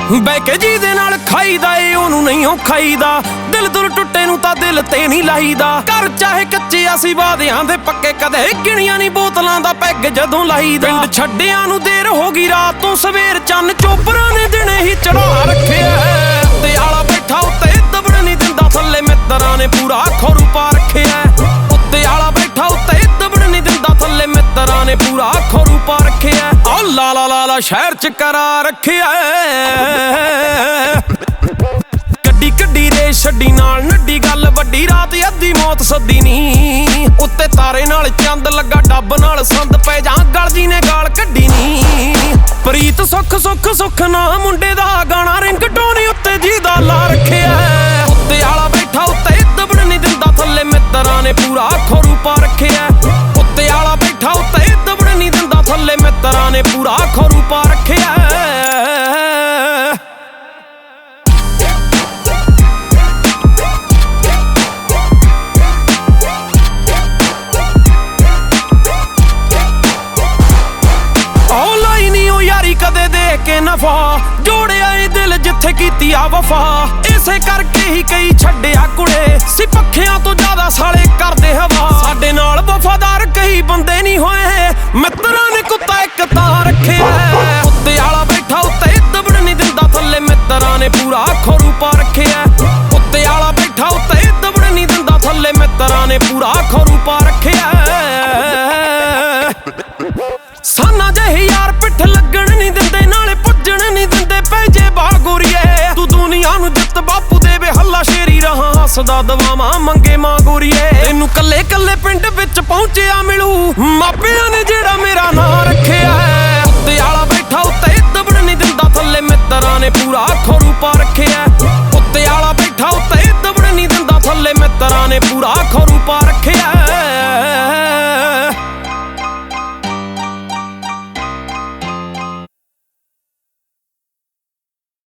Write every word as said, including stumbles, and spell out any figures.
ਬਹਿ ਕੇ ਜਿਹਦੇ ਨਾਲ ਖਾਈਦਾ ਏ ਉਹਨੂੰ ਨਹੀਂ ਉਹ ਖਾਈਦਾ। ਦਿਲ ਦੁਲ ਟੁੱਟੇ ਨੂੰ ਤਾਂ ਦਿਲ ਤੇ ਨਹੀਂ ਲਾਈਦਾ। ਘਰ ਚਾਹੇ ਕੱਚੇ ਅਸੀਂ ਵਾਦਿਆਂ ਦੇ ਪੱਕੇ, ਕਦੇ ਗਿਣੀਆਂ ਨਹੀਂ ਬੋਤਲਾਂ ਦਾ ਪੈਗ ਜਦੋਂ ਲਾਈਦਾ। ਪਿੰਡ ਛੱਡਿਆਂ ਨੂੰ ਦੇਰ ਹੋ ਗਈ ਰਾਤ ਤੋਂ ਸਵੇਰ, ਚੰਨ ਚੋਪਰਾਂ ਨੇ ਦਿਨੇ ਹੀ ਚੜਾ ਰੱਖਿਆ। ਉੱਤੇ ਆਲਾ ਬੈਠਾ ਉੱਤੇ ਦਬੜ ਨਹੀਂ ਦਿੰਦਾ, ਥੱਲੇ ਮਿੱਤਰਾਂ ਨੇ ਪੂਰਾ ਖੌਰੂ ਪਾ ਰੱਖਿਆ। ਉੱਤੇ ਆਲਾ ਬੈਠਾ ਉੱਤੇ ਦਬੜ ਨਹੀਂ ਦਿੰਦਾ, ਥੱਲੇ ਮਿੱਤਰਾਂ ਨੇ ਪੂਰਾ ਖੌਰੂ ਪਾ ਰੱਖਿਆ। ਆ ਲਾ ਲਾ ਲਾ ਲਾ ਸ਼ਹਿਰ ਚ ਕਰਾ ਰੱਖਿਆ। ਗੱਡੀ ਕੱਢੀ ਰੇਸ ਛੱਡੀ ਨਾਲ ਨੱਡੀ, ਗੱਲ ਵੱਡੀ ਰਾਤ ਅੱਧੀ ਮੌਤ ਸੱਦੀ ਨੀ। ਉੱਤੇ ਤਾਰੇ ਨਾਲ ਚੰਦ ਲੱਗਾ, ਡੱਬ ਨਾਲ ਸੰਦ ਪੈ ਜਾਂ ਗਲ ਜੀ ਨੇ ਗਾਲ ਕੱਢੀ ਨੀ। ਪ੍ਰੀਤ ਸੁੱਖ ਸੁੱਖ ਸੁੱਖ ਨਾ ਮੁੰਡੇ ਦਾ ਗਾਣਾ ਰਿੰਗਟੋਨ ਉੱਤੇ ਜੀ ਦਾ ਲਾ ਰੱਖਿਆ। ਉੱਤੇ ਆਲਾ ਬੈਠਾ ਉੱਤੇ ਦਬੜ ਨਹੀਂ ਦਿੰਦਾ, ਥੱਲੇ ਮਿੱਤਰਾਂ ਨੇ ਪੂਰਾ ਖੌਰੂ ਪਾ ਰੱਖਿਆ। ਉੱਤੇ ਆਲਾ ਬੈਠਾ ਉੱਤੇ ਦਬੜ ਨਹੀਂ ਦਿੰਦਾ, ਥੱਲੇ ਮਿੱਤਰਾਂ ਨੇ ਪੂਰਾ ਖੌਰੂ ਪਾ ਰੱਖਿਆ। ਕਦੇ ਦੇ ਕੇ ਨਫਾ ਜੋੜਿਆ ਏ ਦਿਲ ਜਿੱਥੇ ਕੀਤੀ ਆ ਵਫਾ। ਇਸੇ ਕਰਕੇ ਹੀ ਕਈ ਛੱਡਿਆ ਕੁੜੇ ਸੀ, ਪੱਖਿਆਂ ਤੋਂ ਜ਼ਿਆਦਾ ਸਾਲੇ ਕਰਦੇ ਹਵਾ। ਸਾਡੇ ਨਾਲ ਵਫਾਦਾਰ ਕਈ ਬੰਦੇ ਨਹੀਂ ਹੋਏ, ਮਿੱਤਰਾਂ ਨੇ ਕੁੱਤਾ ਇੱਕ ਤਾਂ ਰੱਖਿਆ। ਉੱਤੇ ਆਲਾ ਬੈਠਾ ਉੱਤੇ ਦਬੜ ਨਹੀਂ ਦਿੰਦਾ, ਥੱਲੇ ਮਿੱਤਰਾਂ ਨੇ ਪੂਰਾ ਖੌਰੂ ਪਾ ਰੱਖਿਆ। ਉੱਤੇ ਆਲਾ ਬੈਠਾ ਉੱਤੇ ਦਬੜ ਨਹੀਂ ਦਿੰਦਾ, ਥੱਲੇ ਮਿੱਤਰਾਂ ਨੇ ਪੂਰਾ ਖੌਰੂ ਪਾ ਰੱਖਿਆ। ਸਾਨਾ ਜਿਹੇ ਯਾਰ ਪਿੱਠ ਲੱਗਣ ਨਹੀਂ ਦਿੰਦੇ, ਨਾਲੇ ਪੁੱਜਣ ਨਹੀਂ ਦਿੰਦੇ ਪੈਜੇ ਬਾਗੋਰੀਏ। ਤੂੰ ਦੁਨੀਆ ਨੂੰ ਜਿੱਤ ਬਾਪੂ ਦੇਵੇ ਹੱਲਾ ਸ਼ੇਰੀ ਰਹਾ, ਹੱਸਦਾ ਦਵਾਵਾਂ ਮੰਗੇ ਮਾਂ ਗੋਰੀਏ। ਤੈਨੂੰ ਕੱਲੇ ਕੱਲੇ ਪਿੰਡ ਵਿੱਚ ਪਹੁੰਚਿਆ ਮਿਲੂ, ਮਾਪਿਆਂ ਨੇ ਜਿਹੜਾ ਮੇਰਾ ਨਾਂ ਰੱਖਿਆ। ਉੱਤੇ ਆਲਾ ਬੈਠਾ ਉੱਤੇ ਦਬੜ ਨਹੀਂ ਦਿੰਦਾ, ਥੱਲੇ ਮਿੱਤਰਾਂ ਨੇ ਪੂਰਾ ਖੌਰੂ ਪਾ ਰੱਖਿਆ। ਉੱਤੇ ਆਲਾ ਬੈਠਾ ਉੱਤੇ ਦਬੜ ਨਹੀਂ ਦਿੰਦਾ, ਥੱਲੇ ਮਿੱਤਰਾਂ ਨੇ ਪੂਰਾ ਖੌਰੂ ਪਾ ਰੱਖਿਆ।